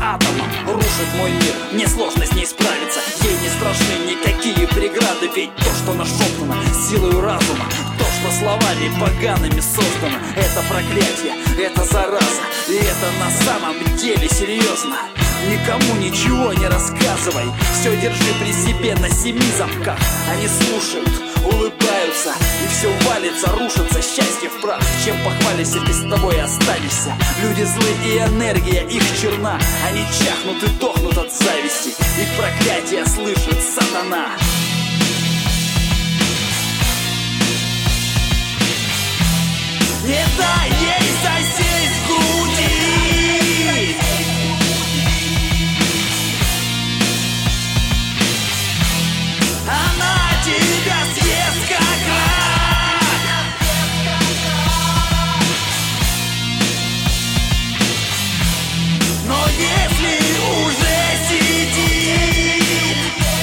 атомом рушит мой мир. Мне сложно с ней справиться, ей не страшны никакие преграды. Ведь то, что нашептано силою разума, то, что словами погаными создано, это проклятие, это зараза, и это на самом деле серьезно. Никому ничего не рассказывай, все держи при себе на 7 замках. Они слушают, улыбаются, и все валится, рушится, счастье в прах. Чем похвалишься, без тобой останешься. Люди злые и энергия их черна. Они чахнут и дохнут от зависти, их проклятие слышит сатана. Не дай ей засесть в груди. Она тебя съест как рак. Но если уже сидит,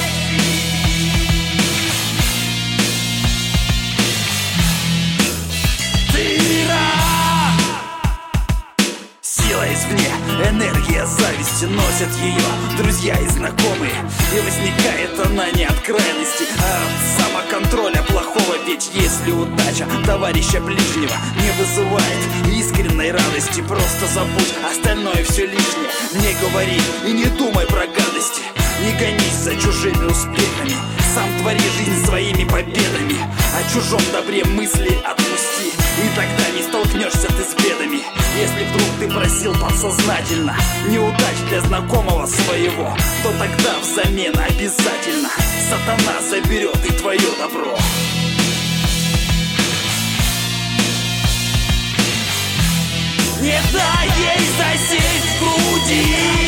ты раб. Сила извне, энергия зависти носят ее друзья и знакомые. И возникает она не от крайности, а от самоконтроля плохого. Ведь если удача товарища ближнего не вызывает искренней радости, просто забудь, остальное все лишнее. Не говори и не думай про гадости, не гонись за чужими успехами, сам твори жизнь своими победами. О чужом добре мысли отпусти, и тогда не столкнешься ты с бедами. Если вдруг ты просил подсознательно неудач для знакомого своего, то тогда взамен обязательно сатана заберет и твое добро. Не дай ей засесть в груди.